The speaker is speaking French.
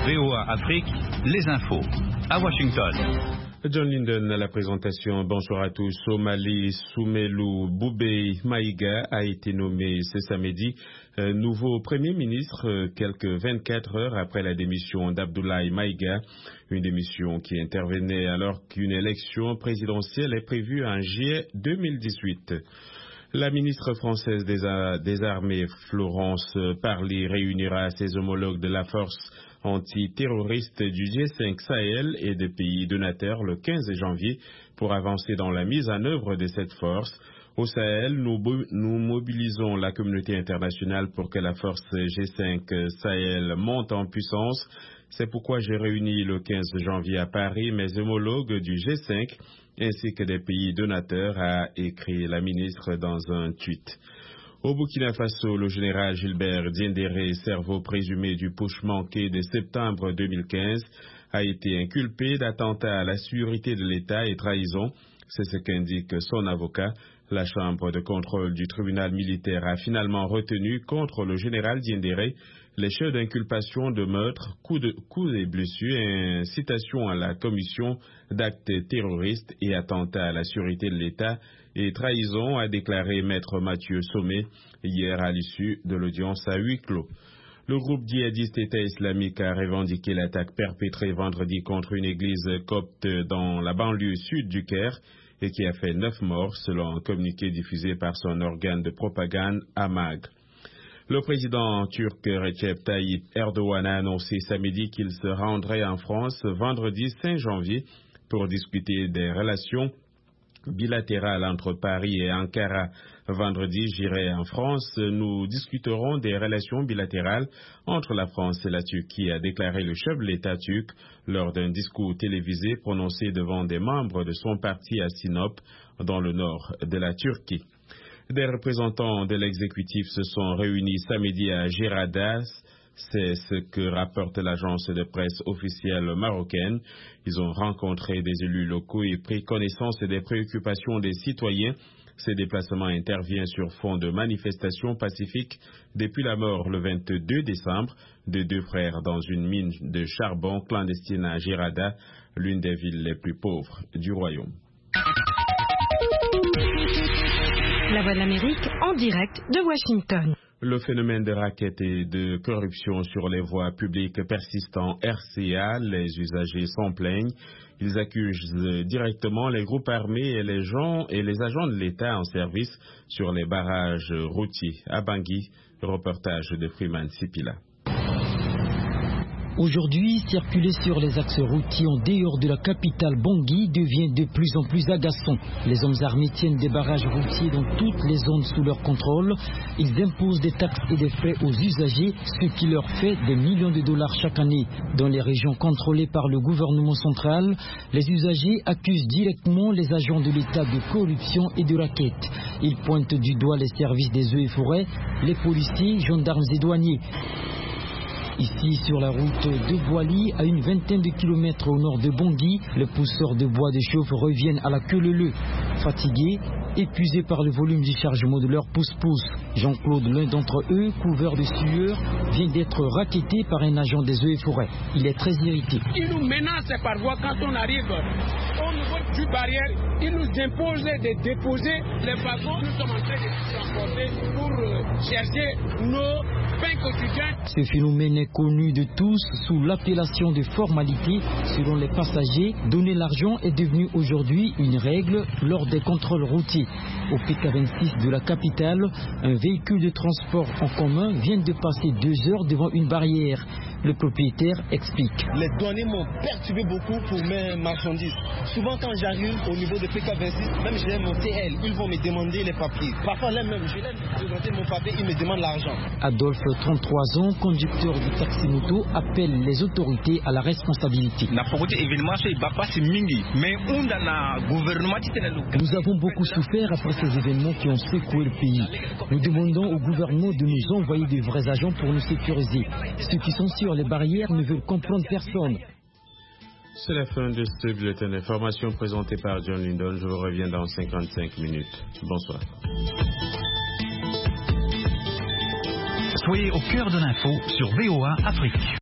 VOA Afrique, les infos. À Washington. John Linden à la présentation. Bonsoir à tous. Au Mali, Soumelou Boubei Maïga a été nommé ce samedi nouveau Premier ministre quelques 24 heures après la démission d'Abdoulaye Maïga. Une démission qui intervenait alors qu'une élection présidentielle est prévue en juillet 2018. La ministre française des Armées, Florence Parly, réunira ses homologues de la force antiterroriste du G5 Sahel et des pays donateurs le 15 janvier pour avancer dans la mise en œuvre de cette force. Au Sahel, nous mobilisons la communauté internationale pour que la force G5 Sahel monte en puissance. C'est pourquoi j'ai réuni le 15 janvier à Paris mes homologues du G5 ainsi que des pays donateurs, a écrit la ministre dans un tweet. Au Burkina Faso, le général Gilbert Diendéré, cerveau présumé du putsch manqué de septembre 2015, a été inculpé d'attentat à la sécurité de l'État et trahison. C'est ce qu'indique son avocat. La chambre de contrôle du tribunal militaire a finalement retenu contre le général Diendéré les chefs d'inculpation de meurtre, coups et blessures et incitation à la commission d'actes terroristes et attentat à la sécurité de l'État et trahison, a déclaré maître Mathieu Sommet hier à l'issue de l'audience à huis clos. Le groupe djihadiste État islamique a revendiqué l'attaque perpétrée vendredi contre une église copte dans la banlieue sud du Caire et qui a fait 9 morts selon un communiqué diffusé par son organe de propagande Amag. Le président turc Recep Tayyip Erdogan a annoncé samedi qu'il se rendrait en France vendredi 5 janvier pour discuter des relations bilatérales entre Paris et Ankara. Vendredi, j'irai en France. Nous discuterons des relations bilatérales entre la France et la Turquie, a déclaré le chef de l'État turc lors d'un discours télévisé prononcé devant des membres de son parti à Sinop, dans le nord de la Turquie. Des représentants de l'exécutif se sont réunis samedi à Geradas. C'est ce que rapporte l'agence de presse officielle marocaine. Ils ont rencontré des élus locaux et pris connaissance des préoccupations des citoyens. Ces déplacements interviennent sur fond de manifestations pacifiques depuis la mort le 22 décembre de 2 frères dans une mine de charbon clandestine à Gerada, l'une des villes les plus pauvres du royaume. La Voix de l'Amérique en direct de Washington. Le phénomène de racket et de corruption sur les voies publiques persiste en RCA. Les usagers s'en plaignent. Ils accusent directement les groupes armés et les agents de l'État en service sur les barrages routiers. À Bangui, reportage de Freeman Sipila. Aujourd'hui, circuler sur les axes routiers en dehors de la capitale Bangui devient de plus en plus agaçant. Les hommes armés tiennent des barrages routiers dans toutes les zones sous leur contrôle. Ils imposent des taxes et des frais aux usagers, ce qui leur fait des millions de dollars chaque année. Dans les régions contrôlées par le gouvernement central, les usagers accusent directement les agents de l'État de corruption et de racket. Ils pointent du doigt les services des eaux et forêts, les policiers, gendarmes et douaniers. Ici, sur la route de Boili, à une vingtaine de kilomètres au nord de Bangui, les pousseurs de bois de chauffe reviennent à la queue leu-leu. Fatigués, épuisés par le volume du chargement de leur pousse-pousse. Jean-Claude, l'un d'entre eux, couvert de sueur, vient d'être racketté par un agent des eaux et forêts. Il est très irrité. Il nous menace par voie quand on arrive au niveau du barrière. Il nous impose de déposer les wagons. Nous sommes en train de transporter pour chercher nos pains quotidiens. Ce phénomène est connu de tous sous l'appellation de formalité. Selon les passagers, donner l'argent est devenu aujourd'hui une règle lors des contrôles routiers. Au PK26 de la capitale, un véhicule de transport en commun vient de passer 2 heures devant une barrière. Le propriétaire explique. Les douaniers m'ont perturbé beaucoup pour mes marchandises. Souvent quand j'arrive au niveau de PK26, même j'ai mon TL, ils vont me demander les papiers. Parfois là même, je vais présenter mon papier, ils me demandent l'argent. Adolphe, 33 ans, conducteur de taxi-moto, appelle les autorités à la responsabilité. Nous avons beaucoup souffert après ces événements qui ont secoué le pays. Nous demandons au gouvernement de nous envoyer de vrais agents pour nous sécuriser. Ceux qui sont sur les barrières ne veulent comprendre personne. C'est la fin de ce bulletin d'information présenté par John Linden. Je vous reviens dans 55 minutes. Bonsoir. Soyez au cœur de l'info sur VOA Afrique.